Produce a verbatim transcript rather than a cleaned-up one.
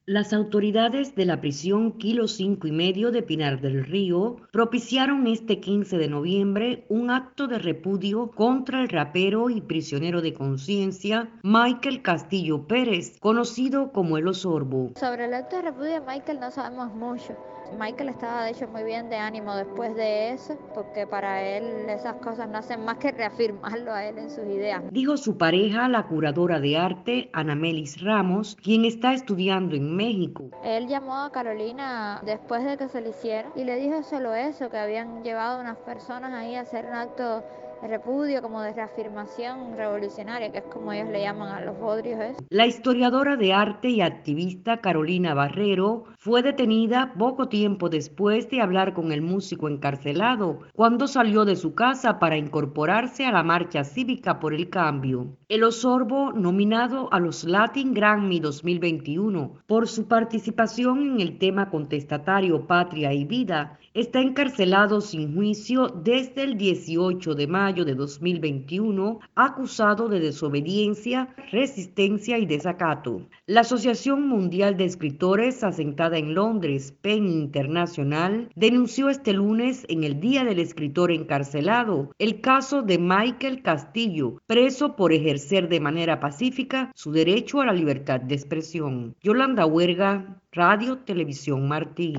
Las autoridades de la prisión Kilo Cinco y Medio de Pinar del Río propiciaron este quince de noviembre un acto de repudio contra el rapero y prisionero de conciencia Michael Castillo Pérez, conocido como El Osorbo. Sobre el acto de repudio de Michael no sabemos mucho. Michael estaba de hecho muy bien de ánimo después de eso, porque para él esas cosas no hacen más que reafirmarlo a él en sus ideas. Dijo su pareja, la curadora de arte Anamelis Ramos, quien está estudiando en México. Él llamó a Carolina después de que se le hiciera y le dijo solo eso, que habían llevado unas personas ahí a hacer un acto de repudio, como de reafirmación revolucionaria, que es como ellos le llaman a los bodrios eso. La historiadora de arte y activista Carolina Barrero fue detenida poco tiempo después de hablar con el músico encarcelado, cuando salió de su casa para incorporarse a la marcha cívica por el cambio. El Osorbo, nominado a los Latin Grammy dos mil veintiuno por su participación en el tema contestatario Patria y Vida, está encarcelado sin juicio desde el dieciocho de mayo de dos mil veintiuno, acusado de desobediencia, resistencia y desacato. La Asociación Mundial de Escritores, asentada en Londres, PEN Internacional, denunció este lunes, en el Día del Escritor Encarcelado, el caso de Michael Castillo, preso por ejercer de manera pacífica su derecho a la libertad de expresión. Yolanda Huerga, Radio Televisión Martí.